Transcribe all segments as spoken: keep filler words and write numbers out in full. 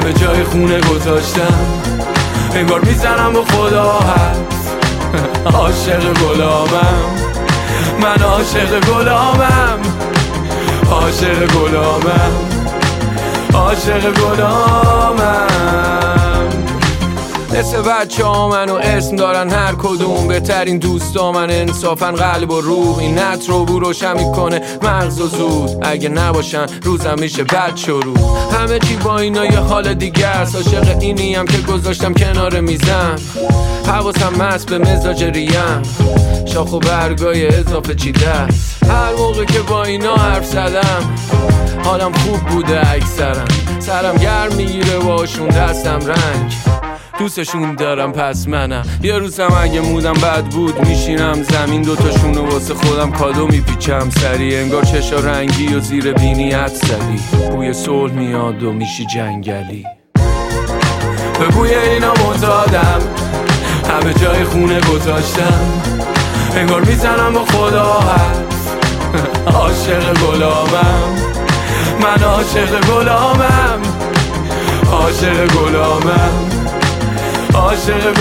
همه جای خونه گذاشتم، انگار میزنم و خدا هست. عاشق گلامم، من عاشق گلامم، عاشق گلامم، عاشق گلامم. مثل بچه ها منو اسم دارن هر کدوم، بهترین دوستا من انصافن قلب و روح. این نت رو بو روشن میکنه مغز و زود، اگه نباشن روزم میشه بد شروع. همه چی با اینا یه حال دیگه است، عاشق اینیم که گذاشتم کنار میزم. حواسم مست به مزاج ریم، شاخ و برگای اضافه چیده است. هر موقع که با اینا حرف زدم حالم خوب بوده اکثرم. سرم گرم میگیره باشون دستم رنگ، دوستشون دارم پس منم. یه روزم اگه مودم بد بود میشینم زمین، دوتاشونو واسه خودم کادو میپیچم سری. انگار چشا رنگی و زیر بینی حد زدی، بوی صلح میاد و میشی جنگلی. به بوی اینا معتادم، همه جای خونه گذاشتم، انگار میزنم و خدا هست. عاشق گلامم، من عاشق گلامم، عاشق گلامم، عاشق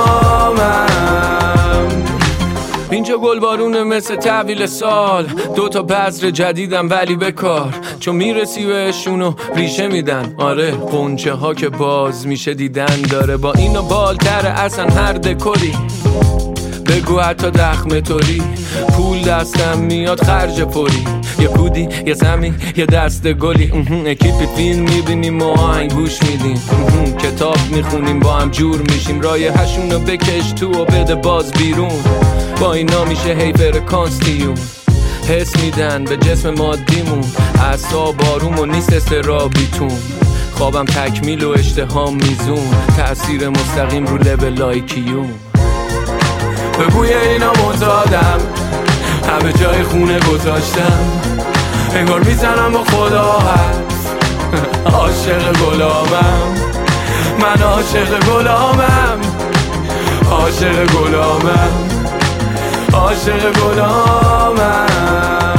گلامم. اینجا گلبارونه مثل تحویل سال، دو تا بذر جدیدم ولی بکار، چون میرسی بهشونو ریشه میدن. آره قنچه ها که باز میشه دیدن داره، با اینو بالتره اصلا هر دکوری. بگو حتی دخمه توری، پول دستم میاد خرج پوری. یه کودی، یه زمین، یه دست گلی. اکیپی فیلم میبینیم و آهنگ گوش میدیم، کتاب میخونیم با هم جور میشیم. رایحه‌شونو بکش تو و بده باز بیرون، با اینا میشه هی فرکانسیون. حس میدن به جسم مادیمون، اعصاب آروم و نیست استرابیتون. خوابم تکمیل و اشتهام میزون، تأثیر مستقیم رو لبل لایکیون. به بوی اینا معتادم، همه جای خونه گذاشتم، انگار میزنم و خدا هست. عاشق گلامم، من عاشق گلامم، عاشق گلامم، عاشق گلامم.